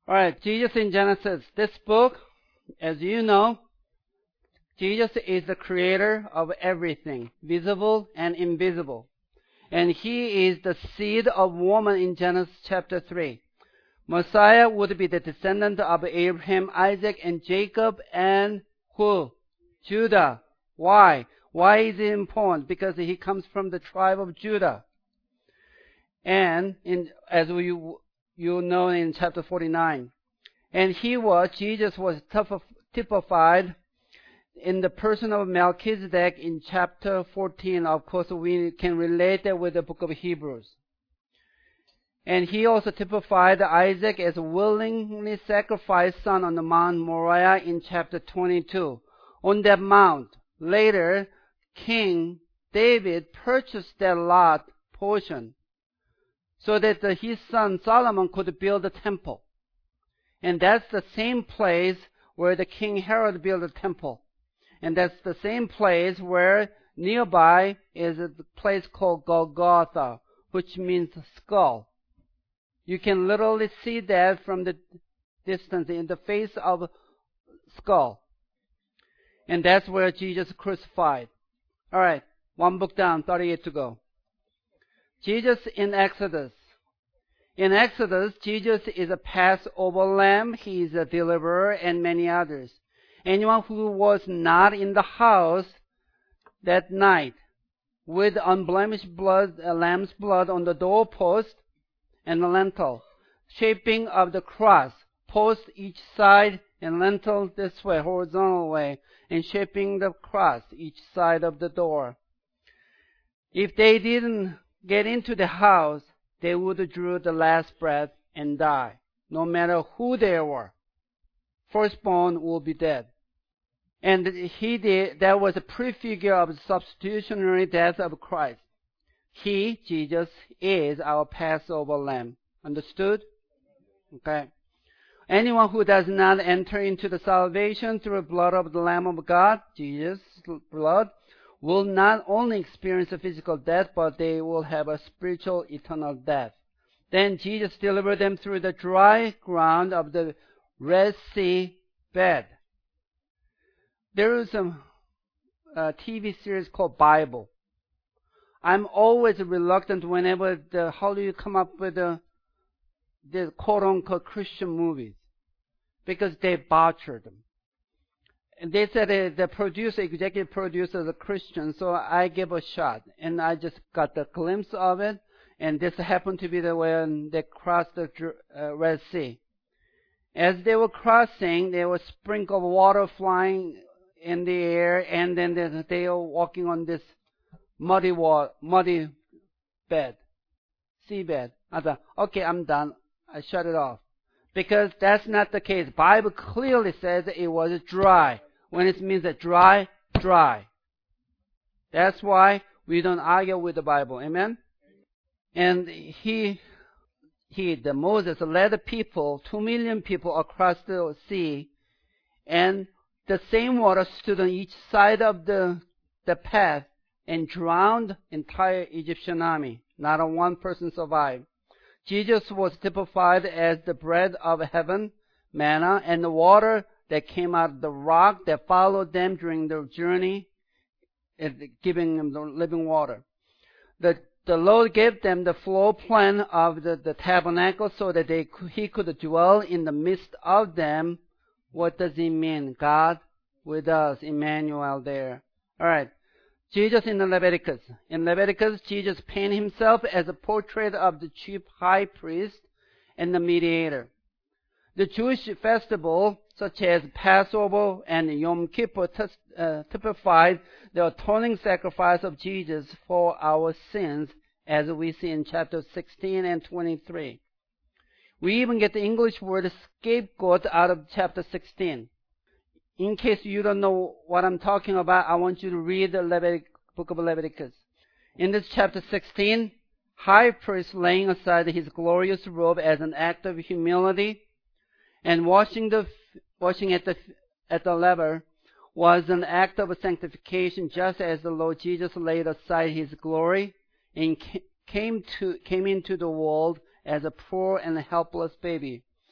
All right, Jesus in Genesis. This book, as you know, Jesus is the creator of everything, visible and invisible. And he is the seed of woman in Genesis chapter 3. Messiah would be the descendant of Abraham, Isaac, and Jacob, and who? Judah. Why? Why is it important? Because he comes from the tribe of Judah. And as you know in chapter 49. And Jesus was typified in the person of Melchizedek in chapter 14. Of course, we can relate that with the book of Hebrews. And he also typified Isaac as a willingly sacrificed son on the Mount Moriah in chapter 22. On that mount, later, King David purchased that lot portion so that his son Solomon could build a temple. And that's the same place where the King Herod built a temple. And that's the same place where nearby is a place called Golgotha, which means skull. You can literally see that from the distance in the face of skull. And that's where Jesus crucified. All right, one book down, 38 to go. Jesus in Exodus. In Exodus, Jesus is a Passover lamb. He is a deliverer and many others. Anyone who was not in the house that night with unblemished blood, lamb's blood on the doorpost and the lintel, shaping of the cross, post each side and lintel this way, horizontal way, and shaping the cross each side of the door. If they didn't get into the house, they would draw the last breath and die, no matter who they were. Firstborn will be dead. And that was a prefigure of the substitutionary death of Christ. He, Jesus, is our Passover lamb. Understood? Okay. Anyone who does not enter into the salvation through the blood of the Lamb of God, Jesus' blood, will not only experience a physical death, but they will have a spiritual eternal death. Then Jesus delivered them through the dry ground of the Red Sea bed. There is a TV series called Bible. I'm always reluctant whenever the Hollywood come up with the quote-unquote Christian movies, because they butcher them. And they said the executive producer is a Christian, so I gave a shot. And I just got a glimpse of it, and this happened to be the when they crossed the Red Sea. As they were crossing, there was a sprinkle of water flying in the air, and then they were walking on this muddy bed, seabed. I thought, okay, I'm done. I shut it off. Because that's not the case. Bible clearly says it was dry. When it means that dry, dry. That's why we don't argue with the Bible. Amen? And Moses led the people, 2 million people across the sea, and the same water stood on each side of the path and drowned entire Egyptian army. Not a one person survived. Jesus was typified as the bread of heaven, manna, and the water that came out of the rock that followed them during their journey, giving them the living water. The Lord gave them the floor plan of the tabernacle so that He could dwell in the midst of them. What does it mean? God with us, Emmanuel there. All right. Jesus in Leviticus. In Leviticus, Jesus painted himself as a portrait of the chief high priest and the mediator. The Jewish festival, such as Passover and Yom Kippur, typified the atoning sacrifice of Jesus for our sins, as we see in chapter 16 and 23. We even get the English word scapegoat out of chapter 16. In case you don't know what I'm talking about, I want you to read the book of Leviticus. In this chapter 16, high priest laying aside his glorious robe as an act of humility and washing at the laver was an act of sanctification, just as the Lord Jesus laid aside his glory and came into the world as a poor and helpless baby.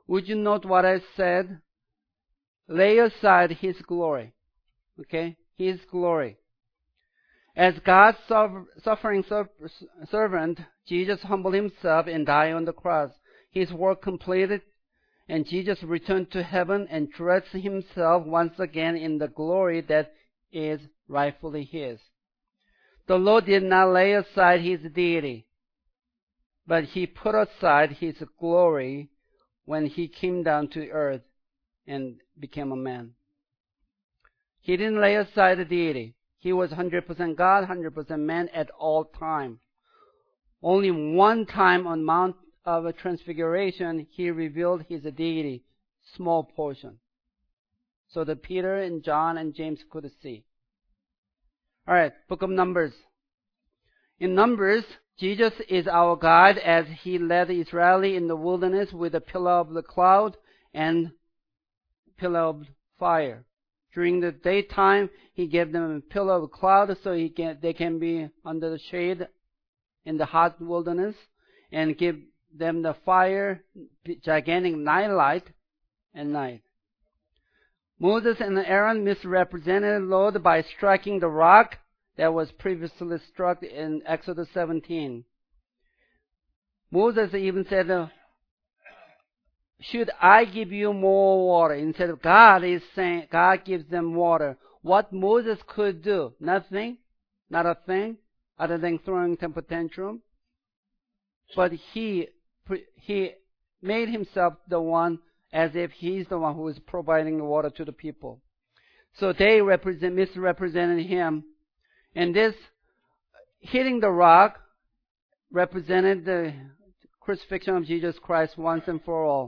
Would you note what I said? Lay aside his glory. Okay? His glory. As God's suffering servant, Jesus humbled himself and died on the cross. His work completed, and Jesus returned to heaven and dressed himself once again in the glory that is rightfully his. The Lord did not lay aside his deity, but he put aside his glory when he came down to earth and became a man. He didn't lay aside the deity. He was 100% God, 100% man at all time. Only one time on Mount of Transfiguration, he revealed his deity, small portion, so that Peter and John and James could see. All right, book of Numbers. In Numbers, Jesus is our guide as he led Israel in the wilderness with a pillar of the cloud and pillar of fire. During the daytime, he gave them a pillar of cloud so they can be under the shade in the hot wilderness, and give them the fire, gigantic night light at night. Moses and Aaron misrepresented the Lord by striking the rock that was previously struck in Exodus 17. Moses even said, should I give you more water? Instead of God is saying, God gives them water. What Moses could do? Nothing. Not a thing. Other than throwing temper tantrum. But he made himself the one as if he's the one who is providing the water to the people. So they misrepresented him. And this hitting the rock represented the crucifixion of Jesus Christ once and for all.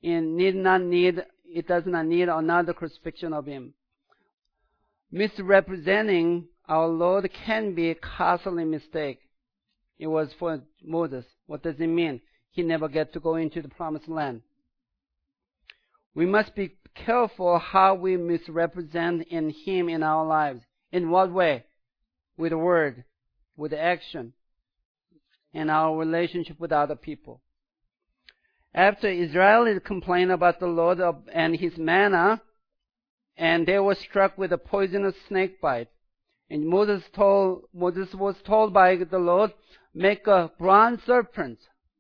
It does not need another crucifixion of him. Misrepresenting our Lord can be a costly mistake. It was for Moses. What does it mean? He never get to go into the promised land. We must be careful how we misrepresent in him in our lives. In what way? With the word, with action, and our relationship with other people. After Israel complained about the Lord and his manna, and they were struck with a poisonous snake bite. And Moses was told by the Lord, make a bronze serpent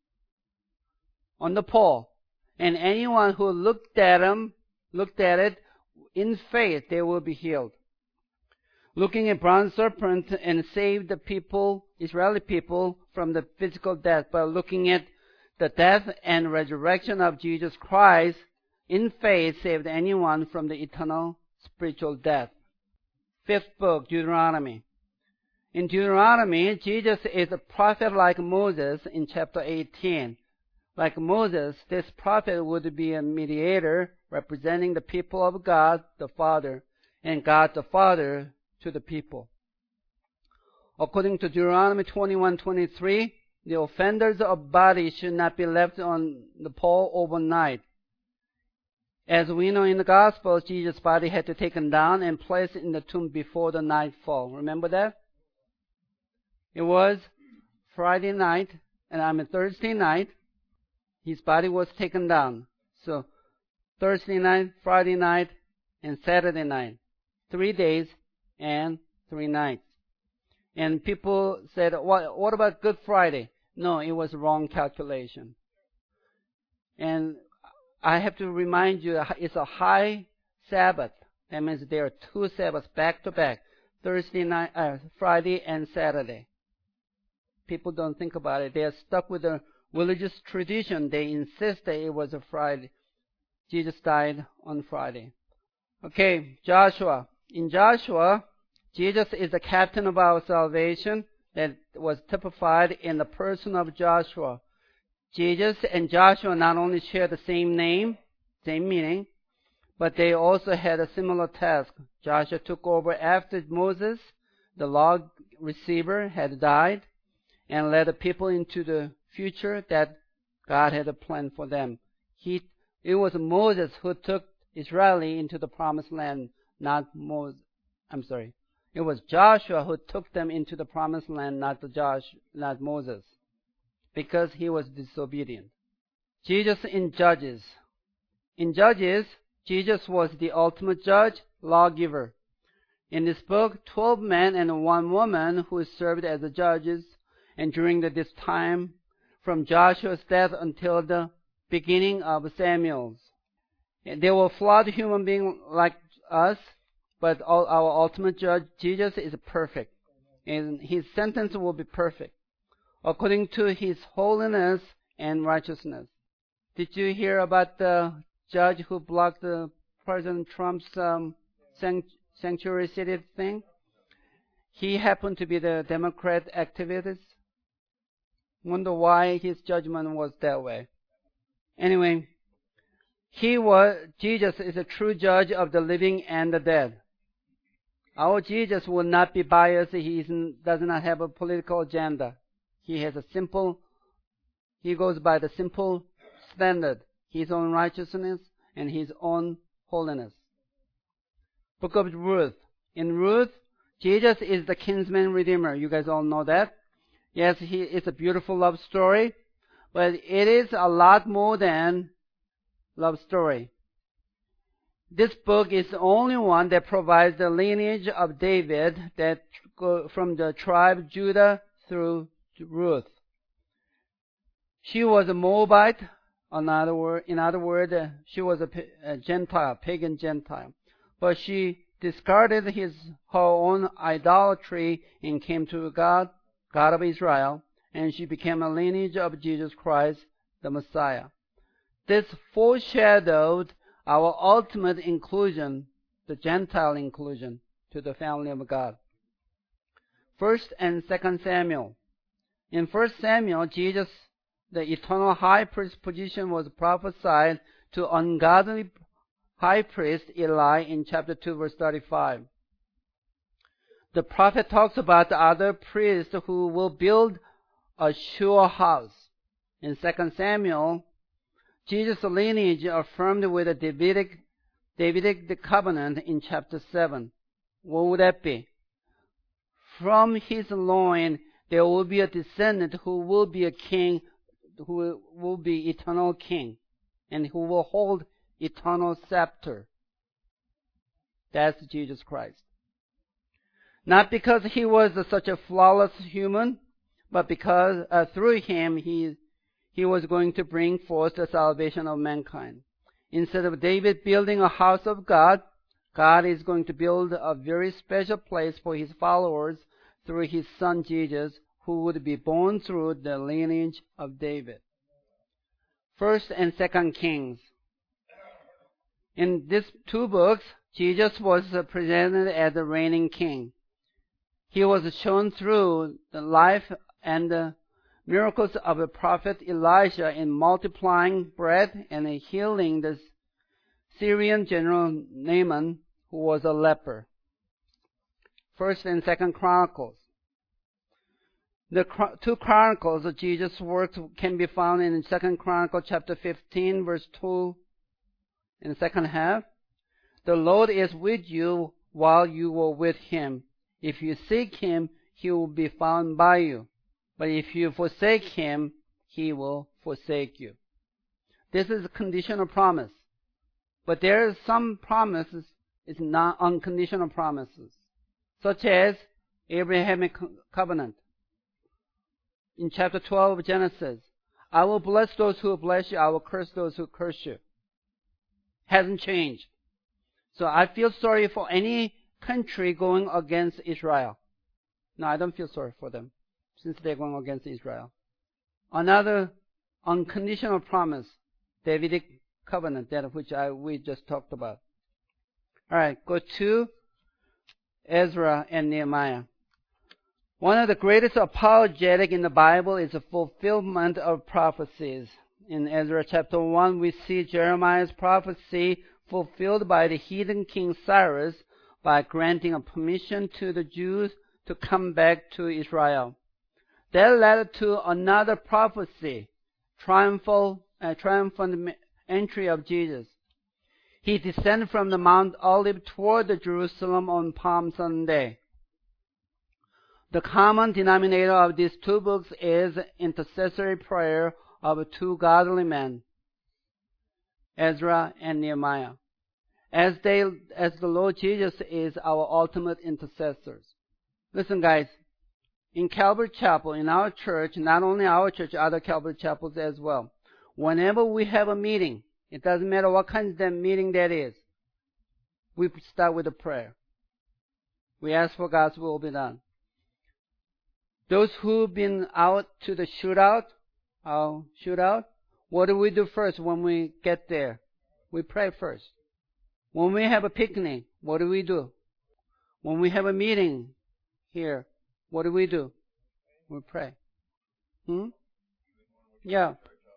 on the pole. And anyone who looked at it in faith, they will be healed. Looking at bronze serpent and saved the people, Israeli people, from the physical death, by looking at the death and resurrection of Jesus Christ in faith saved anyone from the eternal spiritual death. Fifth book, Deuteronomy. In Deuteronomy, Jesus is a prophet like Moses in chapter 18. Like Moses, this prophet would be a mediator representing the people of God the Father and God the Father to the people. According to Deuteronomy 21:23, the offenders of body should not be left on the pole overnight. As we know in the Gospels, Jesus' body had to be taken down and placed in the tomb before the nightfall. Remember that? It was Thursday night. His body was taken down. So Thursday night, Friday night, and Saturday night. 3 days and 3 nights. And people said, what about Good Friday? No, it was wrong calculation. And I have to remind you, it's a high Sabbath. That means there are 2 Sabbaths back to back. Friday and Saturday. People don't think about it. They are stuck with the religious tradition. They insist that it was a Friday. Jesus died on Friday. Okay, Joshua. In Joshua, Jesus is the captain of our salvation that was typified in the person of Joshua. Jesus and Joshua not only share the same name, same meaning, but they also had a similar task. Joshua took over after Moses, the law receiver, had died, and led the people into the future that God had a plan for them. It was Moses who took Israel into the promised land, not Moses. It was Joshua who took them into the promised land, not Moses, because he was disobedient. Jesus in Judges. In Judges, Jesus was the ultimate judge, lawgiver. In this book, 12 men and 1 woman who served as the judges, and during this time, from Joshua's death until the beginning of Samuel's. They were flawed human beings like us, but our ultimate judge, Jesus, is perfect, and his sentence will be perfect, according to his holiness and righteousness. Did you hear about the judge who blocked President Trump's sanctuary city thing? He happened to be the Democrat activist. Wonder why his judgment was that way. Anyway, Jesus is a true judge of the living and the dead. Our Jesus will not be biased. He does not have a political agenda. He goes by the simple standard, his own righteousness and his own holiness. Book of Ruth. In Ruth, Jesus is the kinsman redeemer. You guys all know that. Yes, it's a beautiful love story, but it is a lot more than love story. This book is the only one that provides the lineage of David that go from the tribe Judah through Ruth. She was a Moabite. In other words, she was a Gentile, pagan Gentile. But she discarded her own idolatry and came to God of Israel, and she became a lineage of Jesus Christ, the Messiah. This foreshadowed our ultimate inclusion, the Gentile inclusion, to the family of God. 1st and 2nd Samuel. In 1st Samuel, Jesus, the eternal high priest position, was prophesied to ungodly high priest Eli in chapter 2, verse 35. The prophet talks about the other priests who will build a sure house. In 2 Samuel, Jesus' lineage affirmed with a Davidic covenant in chapter 7. What would that be? From his loin there will be a descendant who will be a king, who will be eternal king, and who will hold eternal scepter. That's Jesus Christ. Not because he was such a flawless human, but because through him he was going to bring forth the salvation of mankind. Instead of David building a house of God, God is going to build a very special place for his followers through his son Jesus, who would be born through the lineage of David. 1st and 2nd Kings. In these 2 books, Jesus was presented as the reigning king. He was shown through the life and the miracles of the prophet Elijah in multiplying bread and healing the Syrian general Naaman, who was a leper. 1st and 2nd Chronicles. The 2 Chronicles of Jesus' works can be found in 2nd Chronicles chapter 15, verse 2, in the second half. The Lord is with you while you were with him. If you seek him, he will be found by you. But if you forsake him, he will forsake you. This is a conditional promise. But there are some promises, it's not unconditional promises, such as Abrahamic covenant. In chapter 12 of Genesis, I will bless those who bless you, I will curse those who curse you. Hasn't changed. So I feel sorry for any country going against Israel. No, I don't feel sorry for them, since they're going against Israel. Another unconditional promise, Davidic covenant, that of which we just talked about. Alright, go to Ezra and Nehemiah. One of the greatest apologetic in the Bible is the fulfillment of prophecies. In Ezra chapter 1, we see Jeremiah's prophecy fulfilled by the heathen king Cyrus by granting a permission to the Jews to come back to Israel. That led to another prophecy, triumphant entry of Jesus. He descended from the Mount Olive toward Jerusalem on Palm Sunday. The common denominator of these 2 books is intercessory prayer of 2 godly men. Ezra, and Nehemiah, as the Lord Jesus is our ultimate intercessors. Listen, guys, in Calvary Chapel, in our church, not only our church, other Calvary Chapels as well, whenever we have a meeting, it doesn't matter what kind of meeting that is, we start with a prayer. We ask for God's will be done. Those who've been out to the shootout, what do we do first when we get there? We pray first. When we have a picnic, what do we do? When we have a meeting here, what do? We pray. Yeah.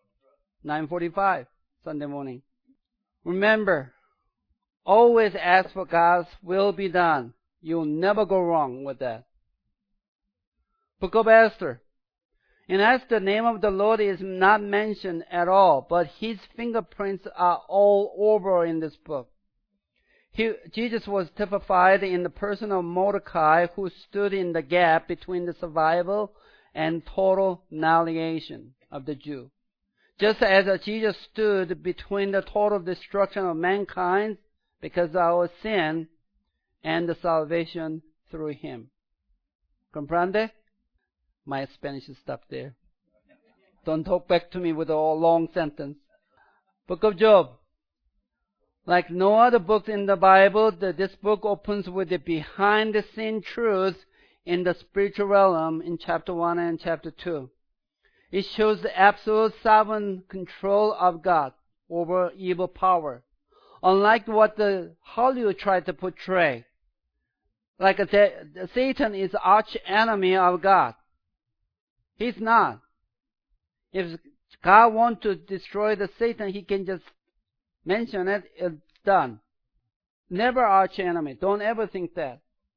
9:45 Sunday morning. Remember, always ask for God's will be done. You'll never go wrong with that. Book of Esther. In Esther, the name of the Lord is not mentioned at all, but His fingerprints are all over in this book. Jesus was typified in the person of Mordecai, who stood in the gap between the survival and total annihilation of the Jew. Just as Jesus stood between the total destruction of mankind because of our sin and the salvation through Him. Comprende? My Spanish is stopped there. Don't talk back to me with a long sentence. Book of Job. Like no other book in the Bible, this book opens with the behind-the-scene truth in the spiritual realm in chapter 1 and chapter 2. It shows the absolute sovereign control of God over evil power. Unlike what the Hollywood tried to portray, like Satan is the arch enemy of God. He's not. If God wants to destroy the Satan, He can just mention it, it's done. Never arch enemy. Don't ever think that.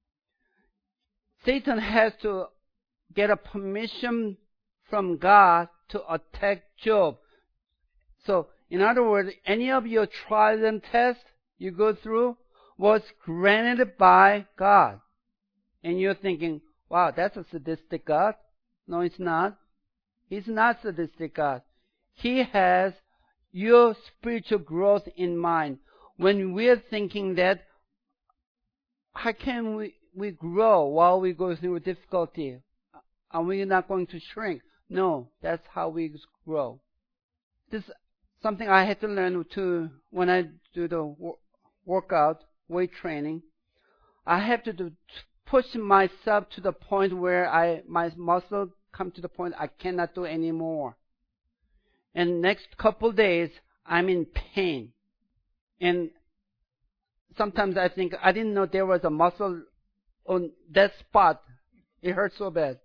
Satan has to get a permission from God to attack Job. So, in other words, any of your trials and tests you go through was granted by God. And you're thinking, wow, that's a sadistic God. No, it's not. He's not sadistic God. He has your spiritual growth in mind. When we're thinking that, how can we grow while we go through difficulty? Are we not going to shrink? No, that's how we grow. This is something I had to learn too when I do the workout, weight training. I have to push myself to the point where my muscle come to the point I cannot do anymore. And next couple days, I'm in pain. And sometimes I think, I didn't know there was a muscle on that spot. It hurts so bad.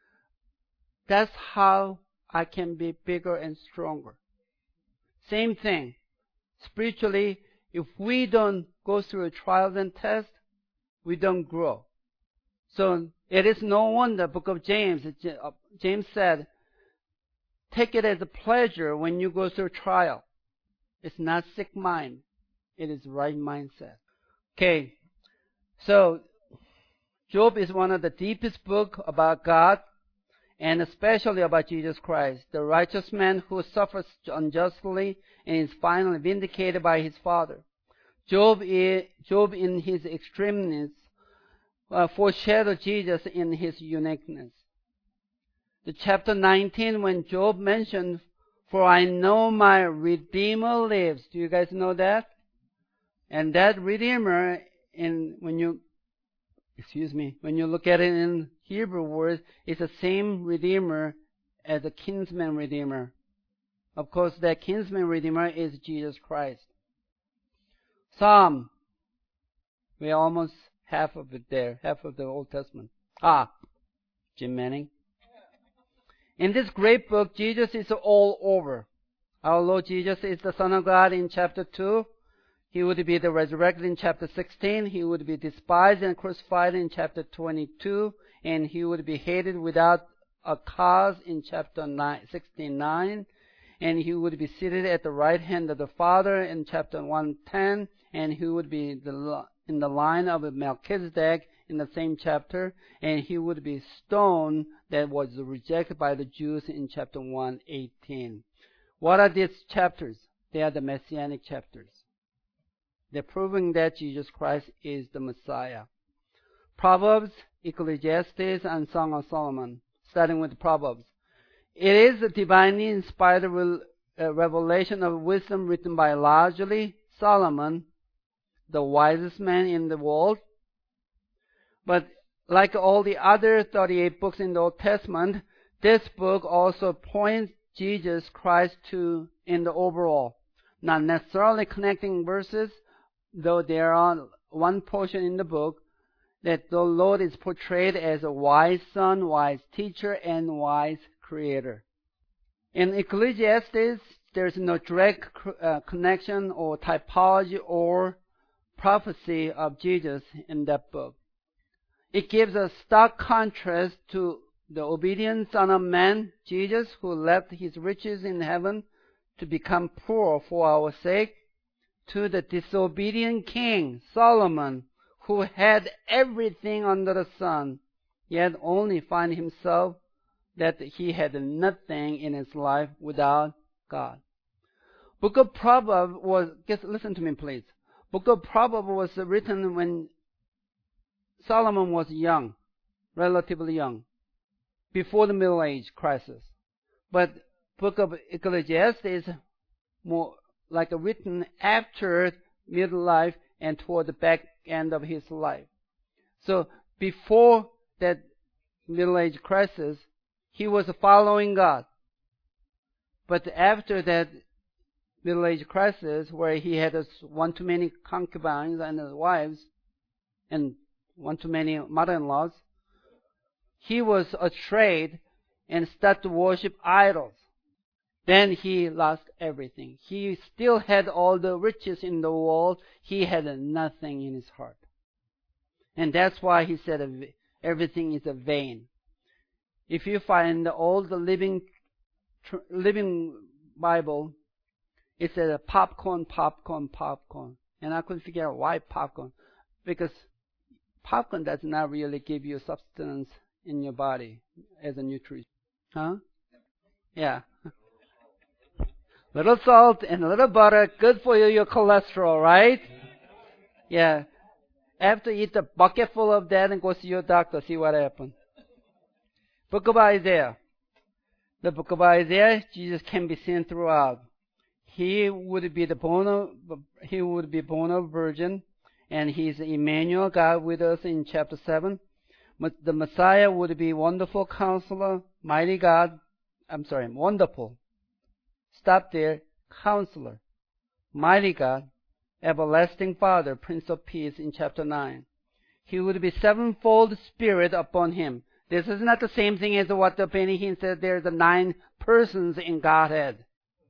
That's how I can be bigger and stronger. Same thing. Spiritually, if we don't go through trials and tests, we don't grow. So it is no wonder, book of James said, take it as a pleasure when you go through trial. It's not sick mind. It is right mindset. Okay. So Job is one of the deepest books about God and especially about Jesus Christ, the righteous man who suffers unjustly and is finally vindicated by his Father. Job in his extremeness foreshadowed Jesus in his uniqueness. The chapter 19, when Job mentioned, "For I know my Redeemer lives." Do you guys know that? And that Redeemer, when you look at it in Hebrew words, it's the same Redeemer as a kinsman Redeemer. Of course, that kinsman Redeemer is Jesus Christ. Psalm. We're almost half of it there, half of the Old Testament. Jim Manning. In this great book, Jesus is all over. Our Lord Jesus is the Son of God in chapter 2. He would be the resurrected in chapter 16. He would be despised and crucified in chapter 22. And he would be hated without a cause in chapter 69. And he would be seated at the right hand of the Father in chapter 110. And he would be in the line of Melchizedek in the same chapter. And he would be stoned that was rejected by the Jews in chapter 118. What are these chapters? They are the messianic chapters. They're proving that Jesus Christ is the Messiah. Proverbs, Ecclesiastes, and Song of Solomon. Starting with Proverbs. It is a divinely inspired revelation of wisdom written by largely Solomon, the wisest man in the world. But like all the other 38 books in the Old Testament, this book also points Jesus Christ to in the overall. Not necessarily connecting verses, though there are one portion in the book that the Lord is portrayed as a wise son, wise teacher, and wise creator. In Ecclesiastes, there's no direct connection or typology or prophecy of Jesus in that book. It gives a stark contrast to the obedient Son of Man, Jesus, who left his riches in heaven to become poor for our sake, to the disobedient king, Solomon, who had everything under the sun, yet only find himself that he had nothing in his life without God. Book of Proverbs was, listen to me please. Book of Proverbs was written when Solomon was young, relatively young, before the Middle Age crisis. But Book of Ecclesiastes is more like written after midlife and toward the back end of his life. So before that Middle Age crisis, he was following God. But after that Middle Age crisis, where he had one too many concubines and wives, and one too many mother-in-laws, he was afraid and started to worship idols. Then he lost everything. He still had all the riches in the world. He had nothing in his heart. And that's why he said everything is a vain. If you find the old Living Bible, it says popcorn, popcorn, popcorn. And I couldn't figure out why popcorn. Because popcorn does not really give you substance in your body as a nutrition. Huh? Yeah. Little salt and a little butter, good for your cholesterol, right? Yeah. After you eat a bucket full of that and go see your doctor, see what happens. Book of Isaiah. The book of Isaiah, Jesus can be seen throughout. He would be born of virgin, and he's Emmanuel, God with us in chapter 7. The Messiah would be wonderful counselor, mighty God. Wonderful. Stop there. Counselor, mighty God, everlasting Father, Prince of Peace in chapter 9. He would be sevenfold Spirit upon him. This is not the same thing as what the Benny Hinn said. There's 9 persons in Godhead.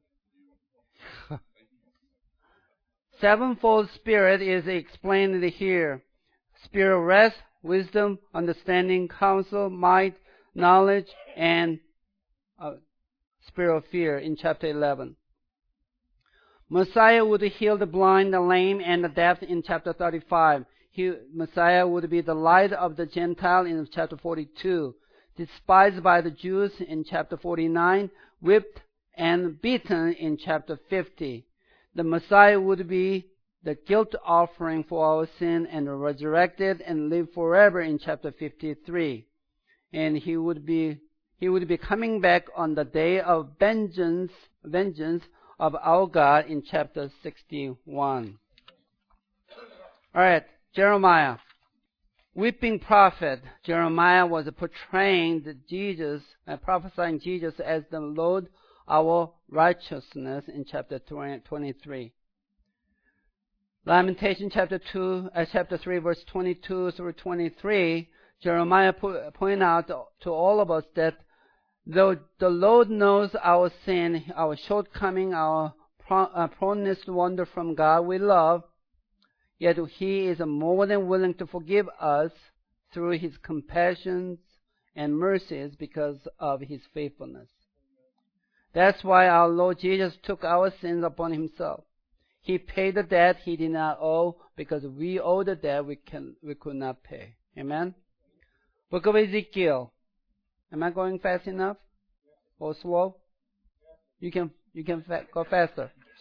Sevenfold Spirit is explained here. Spirit of rest, wisdom, understanding, counsel, might, knowledge, and spirit of fear in chapter 11. Messiah would heal the blind, the lame, and the deaf in chapter 35. Messiah would be the light of the Gentile in chapter 42. Despised by the Jews in chapter 49. Whipped and beaten in chapter 50. The Messiah would be the guilt offering for our sin and resurrected and live forever in chapter 53. And he would be coming back on the day of vengeance of our God in chapter 61. Alright, Jeremiah. Weeping prophet. Jeremiah was portraying Jesus, prophesying Jesus as the Lord, our righteousness in chapter 23. Lamentation chapter 3 verse 22 through 23, Jeremiah point out to all of us that though the Lord knows our sin, our shortcoming, our proneness to wander from God we love, yet He is more than willing to forgive us through His compassions and mercies because of His faithfulness. That's why our Lord Jesus took our sins upon Himself. He paid the debt He did not owe because we owe the debt we could not pay. Amen? Book of Ezekiel. Am I going fast enough? Or slow? You can go faster.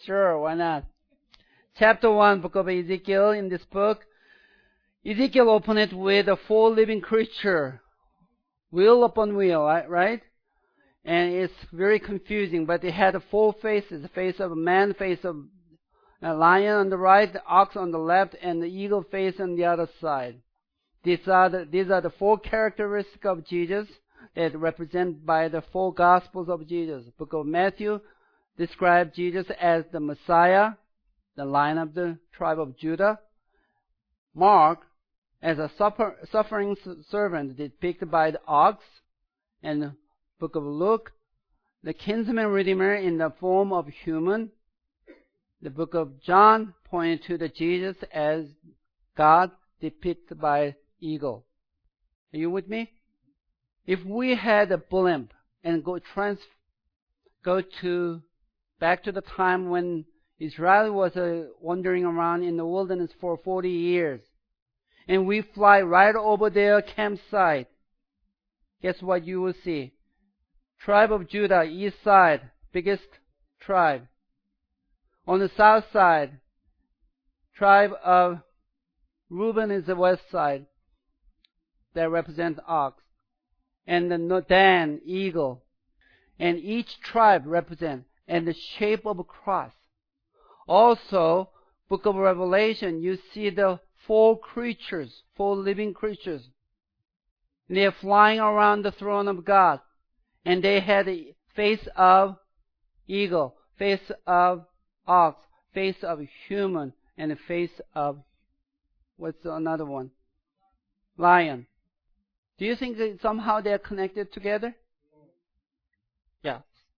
Sure, why not? Chapter 1, book of Ezekiel. In this book, Ezekiel opened it with a four living creature, wheel upon wheel, right? And it's very confusing, but it had four faces: the face of a man, face of a lion on the right, the ox on the left, and the eagle face on the other side. These are the four characteristics of Jesus that represented by the four Gospels of Jesus. The book of Matthew describes Jesus as the Messiah, the Lion of the tribe of Judah. Mark as a suffering servant depicted by the ox. And the book of Luke, the kinsman redeemer in the form of human. The book of John pointed to the Jesus as God depicted by eagle. Are you with me? If we had a blimp and go back to the time when Israel was wandering around in the wilderness for 40 years, and we fly right over their campsite, guess what you will see? Tribe of Judah, east side, biggest tribe. On the south side, tribe of Reuben is the west side. That represents ox. And the Dan, eagle. And each tribe represents, and the shape of a cross. Also, book of Revelation, you see the four living creatures. They are flying around the throne of God. And they had a face of eagle, face of ox, face of human, and a face of, what's another one? Lion. Do you think that somehow they are connected together? Yeah.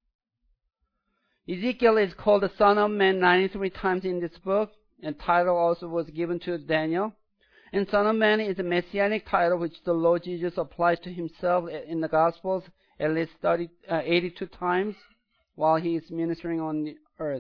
Ezekiel is called the Son of Man 93 times in this book, and title also was given to Daniel. And Son of Man is a messianic title which the Lord Jesus applies to himself in the Gospels at least 82 times while he is ministering on the earth.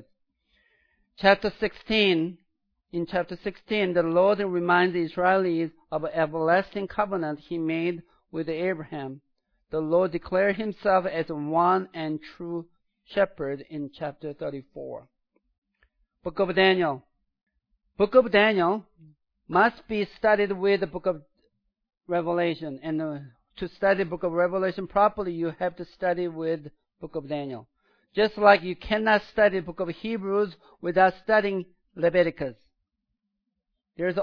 In chapter 16, the Lord reminds the Israelis of an everlasting covenant he made with Abraham. The Lord declared himself as one and true shepherd in chapter 34. Book of Daniel. Book of Daniel must be studied with the book of Revelation. And to study the book of Revelation properly, you have to study with the book of Daniel. Just like you cannot study the book of Hebrews without studying Leviticus. There's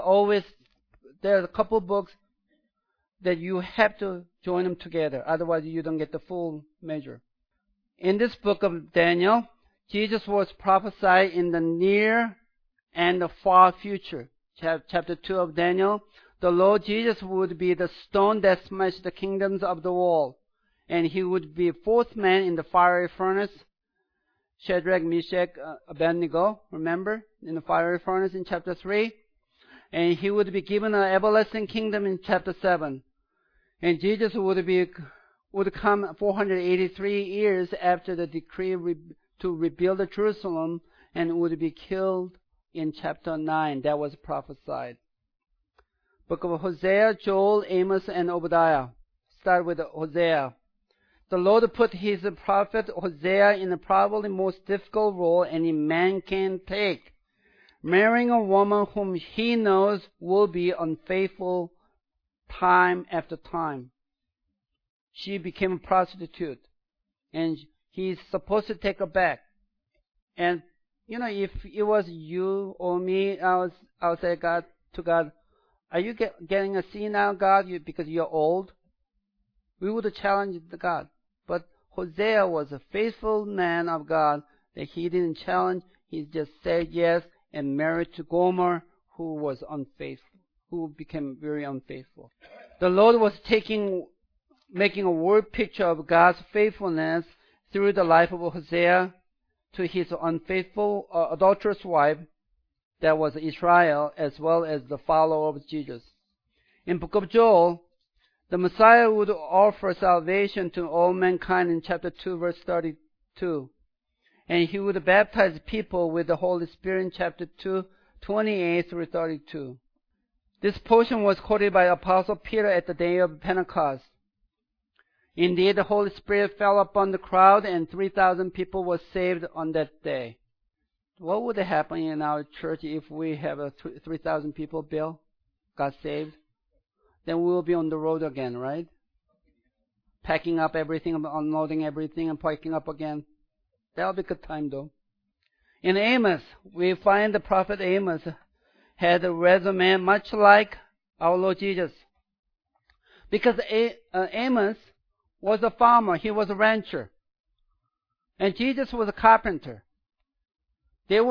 a couple books that you have to join them together. Otherwise, you don't get the full measure. In this book of Daniel, Jesus was prophesied in the near and the far future. Chapter 2 of Daniel, the Lord Jesus would be the stone that smashed the kingdoms of the world. And he would be fourth man in the fiery furnace. Shadrach, Meshach, Abednego, remember? In the fiery furnace in chapter 3. And he would be given an everlasting kingdom in chapter 7. And Jesus would come 483 years after the decree to rebuild Jerusalem, and would be killed in chapter 9. That was prophesied. Book of Hosea, Joel, Amos, and Obadiah. Start with Hosea. The Lord put his prophet Hosea in the probably most difficult role any man can take. Marrying a woman whom he knows will be unfaithful time after time. She became a prostitute, and he's supposed to take her back. And if it was you or me, I would say to God, are you getting a senile God because you're old? We would have challenged God. But Hosea was a faithful man of God that he didn't challenge. He just said yes and married to Gomer, who was unfaithful, who became very unfaithful. The Lord was making a word picture of God's faithfulness through the life of Hosea to his unfaithful, adulterous wife, that was Israel, as well as the follower of Jesus. In book of Joel, the Messiah would offer salvation to all mankind in chapter 2, verse 32. And he would baptize people with the Holy Spirit in chapter 2, 28 through 32. This portion was quoted by Apostle Peter at the day of Pentecost. Indeed, the Holy Spirit fell upon the crowd, and 3,000 people were saved on that day. What would happen in our church if we have 3,000 people, Bill, got saved? Then we will be on the road again, right? Packing up everything, unloading everything, and packing up again. That'll be a good time, though. In Amos, we find the prophet Amos had a resume much like our Lord Jesus. Because Amos was a farmer, he was a rancher. And Jesus was a carpenter. They've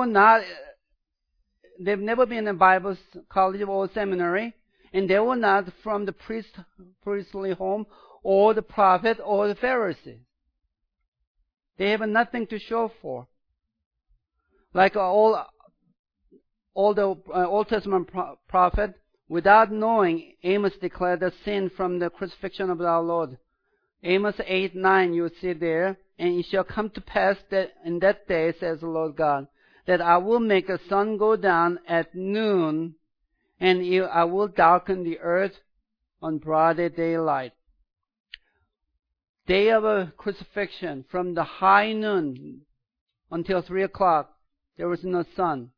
never been in Bible college or seminary, and they were not from the priestly home or the prophet or the Pharisees. They have nothing to show for. Like all the Old Testament prophet, without knowing, Amos declared the sin from the crucifixion of our Lord. Amos 8:9, you see there, and it shall come to pass that in that day, says the Lord God, that I will make the sun go down at noon, and I will darken the earth on broad daylight. Day of crucifixion, from the high noon until 3 o'clock, there was no sun.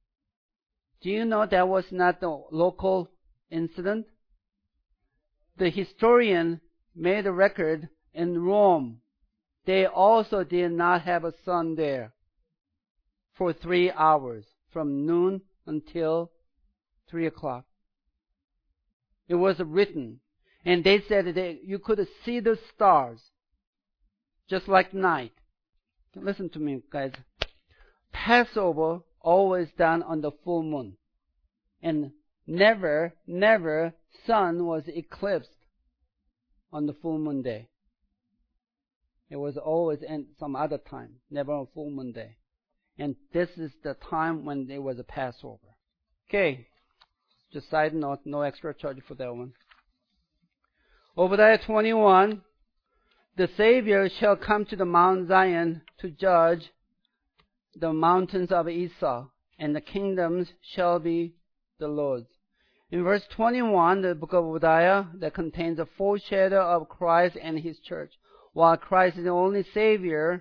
Do you know that was not the local incident? The historian made a record in Rome. They also did not have a sun there for 3 hours, from noon until 3 o'clock. It was written. And they said that you could see the stars, just like night. Listen to me, guys. Passover always done on the full moon. And never sun was eclipsed on the full moon day. It was always in some other time, never on full moon day. And this is the time when there was a Passover. Okay, just side note, no extra charge for that one. Obadiah 21, the Savior shall come to the Mount Zion to judge the mountains of Esau, and the kingdoms shall be the Lord's. In verse 21, the book of Obadiah, that contains a foreshadow of Christ and His church. While Christ is the only Savior,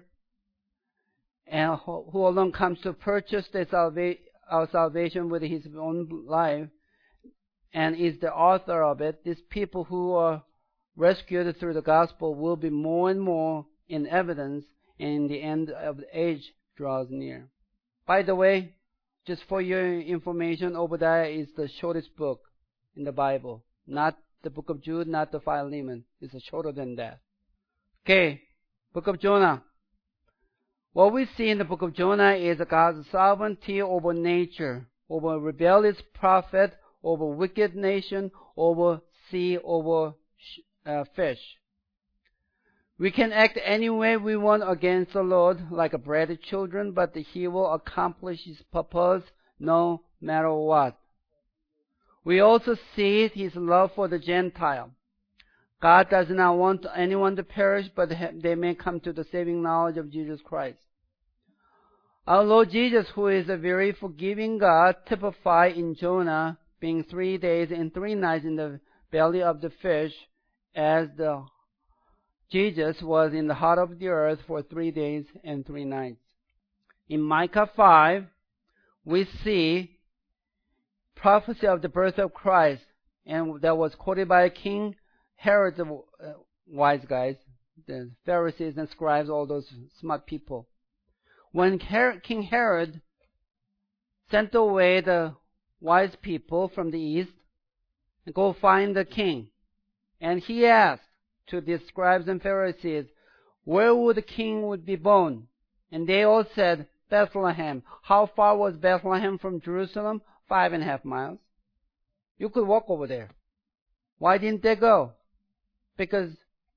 and who alone comes to purchase our salvation with His own life, and is the author of it, these people who are rescued through the gospel will be more and more in evidence, and the end of the age draws near. By the way, just for your information, Obadiah is the shortest book in the Bible. Not the book of Jude, not the Philemon. It's shorter than that. Okay, book of Jonah. What we see in the book of Jonah is God's sovereignty over nature, over rebellious prophet, over wicked nation, over sea, over fish. We can act any way we want against the Lord, like a bratty children, but He will accomplish His purpose no matter what. We also see His love for the Gentile. God does not want anyone to perish, but they may come to the saving knowledge of Jesus Christ. Our Lord Jesus, who is a very forgiving God, typified in Jonah being 3 days and 3 nights in the belly of the fish, as the Jesus was in the heart of the earth for 3 days and 3 nights. In Micah 5, we see prophecy of the birth of Christ, and that was quoted by King Herod, the wise guys, the Pharisees and scribes, all those smart people. When King Herod sent away the wise people from the east and go find the king, and he asked to the scribes and Pharisees, where would the king would be born? And they all said, Bethlehem. How far was Bethlehem from Jerusalem? 5.5 miles. You could walk over there. Why didn't they go? Because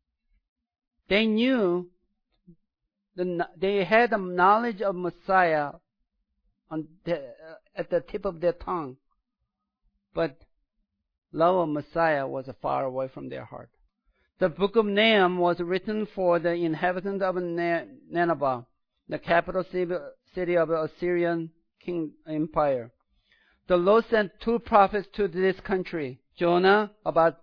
they knew, they had the knowledge of Messiah at the tip of their tongue. But love of Messiah was far away from their heart. The book of Nahum was written for the inhabitants of Nineveh, the capital city of the Assyrian King Empire. The Lord sent 2 prophets to this country, Jonah about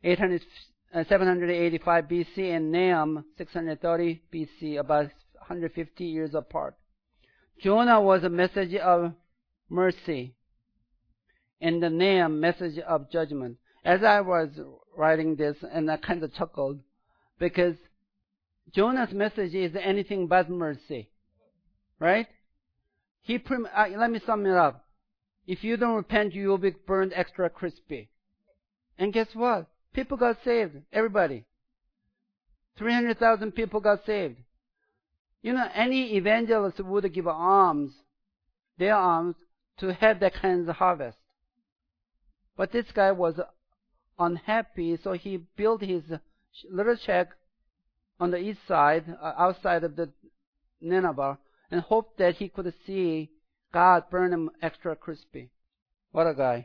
785 BC and Nahum 630 BC, about 150 years apart. Jonah was a message of mercy, and the Nahum message of judgment. As I was writing this, and I kind of chuckled, because Jonah's message is anything but mercy, right? Let me sum it up. If you don't repent, you will be burned extra crispy. And guess what? People got saved. Everybody. 300,000 people got saved. You know, any evangelist would give their alms, to have that kind of harvest. But this guy was unhappy, so he built his little shack on the east side, outside of the Nineveh, and hoped that he could see God burn him extra crispy. What a guy.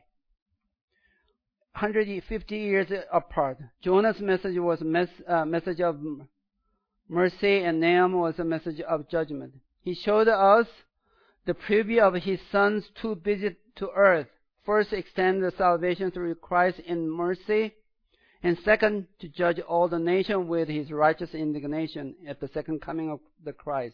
150 years apart. Jonah's message was a message of mercy, and Nahum was a message of judgment. He showed us the preview of his son's two visits to earth. First, extend the salvation through Christ in mercy, and second, to judge all the nation with his righteous indignation at the second coming of the Christ.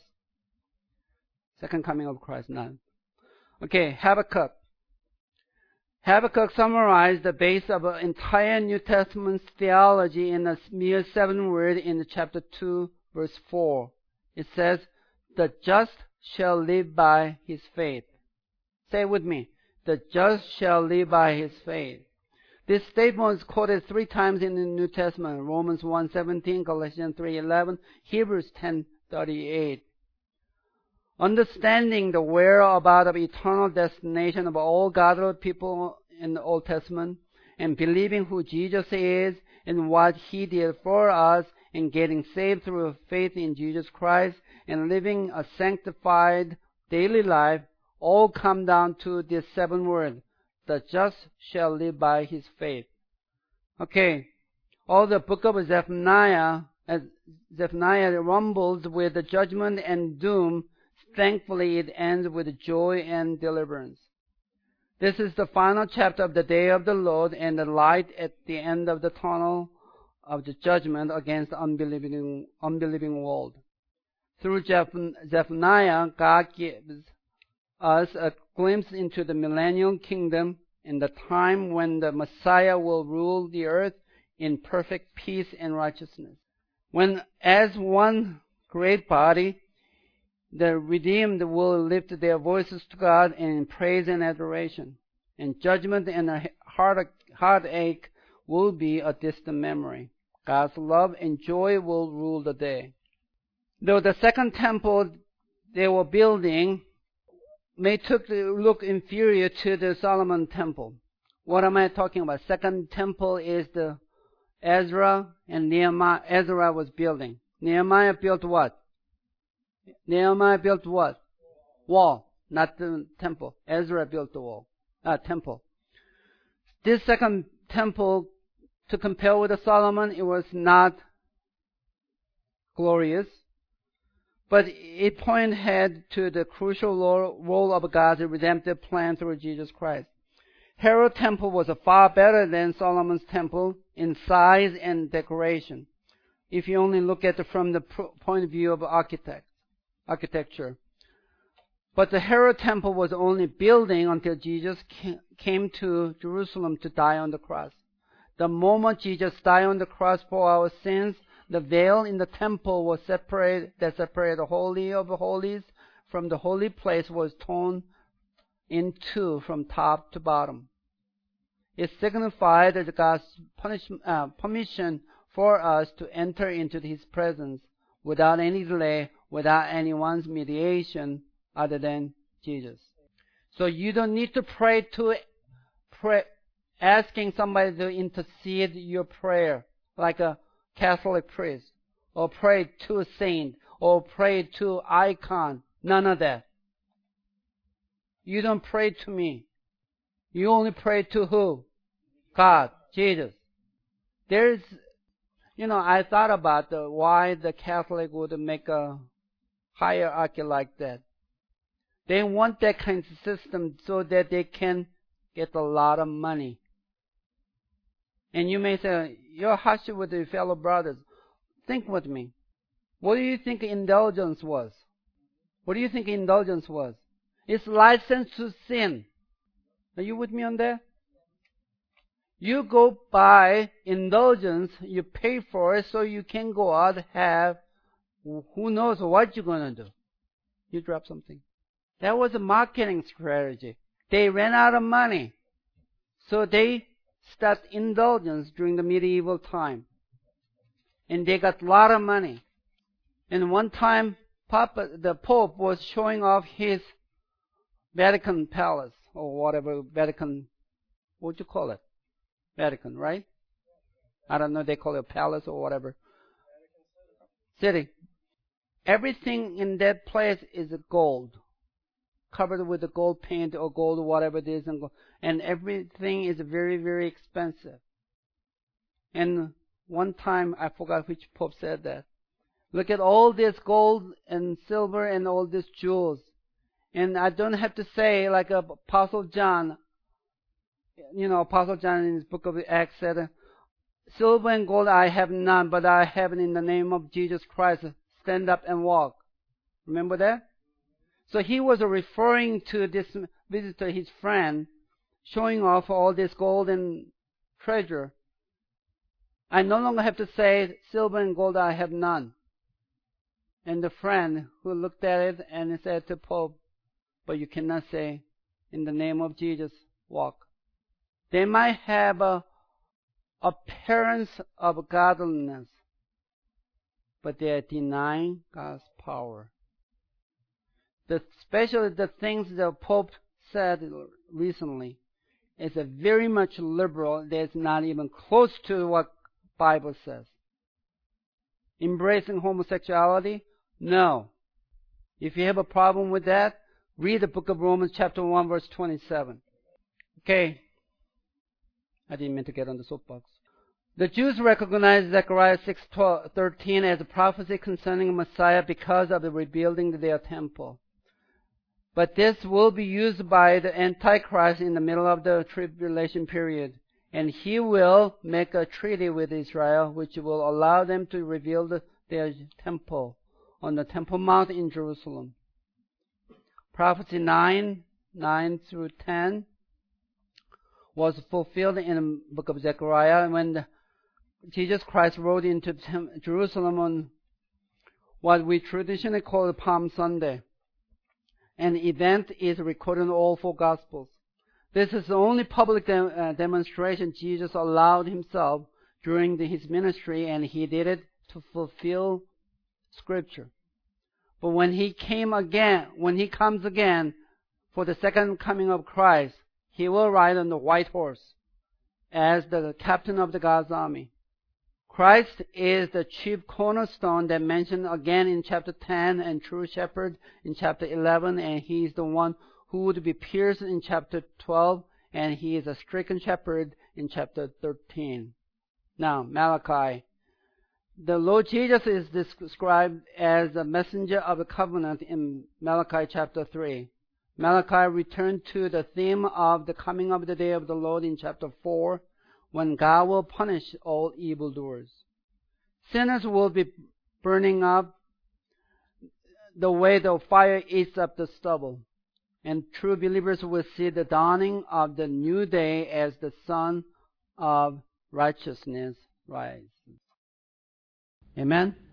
Second coming of Christ, not. Okay, Habakkuk. Habakkuk summarized the base of an entire New Testament theology in a mere 7 words in chapter 2, verse 4. It says, "The just shall live by his faith." Say it with me. The just shall live by his faith. This statement is quoted 3 times in the New Testament. Romans 1:17, Galatians 3:11, Hebrews 10:38. Understanding the whereabouts of eternal destination of all godly people in the Old Testament, and believing who Jesus is and what he did for us, and getting saved through faith in Jesus Christ, and living a sanctified daily life, all come down to this 7 words: the just shall live by his faith. Okay, all the book of Zephaniah rumbles with the judgment and doom. Thankfully, it ends with joy and deliverance. This is the final chapter of the day of the Lord and the light at the end of the tunnel of the judgment against the unbelieving world. Through Zephaniah, God gives us a glimpse into the millennial kingdom and the time when the Messiah will rule the earth in perfect peace and righteousness. When, as one great body, the redeemed will lift their voices to God in praise and adoration, and judgment and a heartache will be a distant memory. God's love and joy will rule the day. Though the second temple they were building may look inferior to the Solomon temple. What am I talking about? Second temple is the Ezra and Nehemiah. Ezra was building. Nehemiah built what? Nehemiah built what? Wall, not the temple. Ezra built the temple. This second temple, to compare with the Solomon, it was not glorious, but it pointed ahead to the crucial role of God's redemptive plan through Jesus Christ. Herod's temple was far better than Solomon's temple in size and decoration, if you only look at it from the point of view of architecture. But the Herod temple was only building until Jesus came to Jerusalem to die on the cross. The moment Jesus died on the cross for our sins, the veil in the temple was separated the Holy of Holies from the holy place was torn in two from top to bottom. It signified God's permission for us to enter into His presence without any delay, without anyone's mediation other than Jesus. So you don't need to pray asking somebody to intercede your prayer like a Catholic priest, or pray to a saint, or pray to icon. None of that. You don't pray to me. You only pray to who? God, Jesus. I thought about why the Catholic would make a hierarchy like that. They want that kind of system so that they can get a lot of money. And you may say, you're harsh with your fellow brothers. Think with me. What do you think indulgence was? What do you think indulgence was? It's license to sin. Are you with me on that? You go buy indulgence, you pay for it so you can go out and have who knows what you're going to do. You drop something. That was a marketing strategy. They ran out of money. So they started indulgence during the medieval time. And they got a lot of money. And one time, the Pope was showing off his Vatican Palace, or whatever, Vatican, what do you call it? Vatican, right? I don't know, they call it palace or whatever. City. Everything in that place is gold, covered with the gold paint or gold, whatever it is, and everything is very, very expensive. And one time, I forgot which Pope said that. Look at all this gold and silver and all these jewels. And I don't have to say, like Apostle John, Apostle John in his book of Acts said, silver and gold I have none, but I have it in the name of Jesus Christ. Stand up and walk. Remember that? So he was referring to this visitor, his friend, showing off all this gold and treasure. I no longer have to say, silver and gold I have none. And the friend who looked at it and said to Pope, but you cannot say, in the name of Jesus, walk. They might have a appearance of godliness, but they are denying God's power. Especially the things the Pope said recently is a very much liberal. That's not even close to what Bible says. Embracing homosexuality? No. If you have a problem with that, read the book of Romans chapter 1 verse 27. Okay. I didn't mean to get on the soapbox. The Jews recognized Zechariah 6:13 as a prophecy concerning a Messiah because of the rebuilding of their temple. But this will be used by the Antichrist in the middle of the tribulation period. And he will make a treaty with Israel, which will allow them to rebuild their temple on the Temple Mount in Jerusalem. Prophecy 9 through 10 was fulfilled in the book of Zechariah when Jesus Christ rode into Jerusalem on what we traditionally call Palm Sunday. An event is recorded in all four Gospels. This is the only public demonstration Jesus allowed himself during his ministry, and he did it to fulfill Scripture. But when he comes again for the second coming of Christ, he will ride on the white horse as the captain of the God's army. Christ is the chief cornerstone that mentioned again in chapter 10 and true shepherd in chapter 11, and he is the one who would be pierced in chapter 12, and he is a stricken shepherd in chapter 13. Now, Malachi. The Lord Jesus is described as the messenger of the covenant in Malachi chapter 3. Malachi returned to the theme of the coming of the day of the Lord in chapter 4, when God will punish all evildoers. Sinners will be burning up the way the fire eats up the stubble, and true believers will see the dawning of the new day as the sun of righteousness rises. Amen?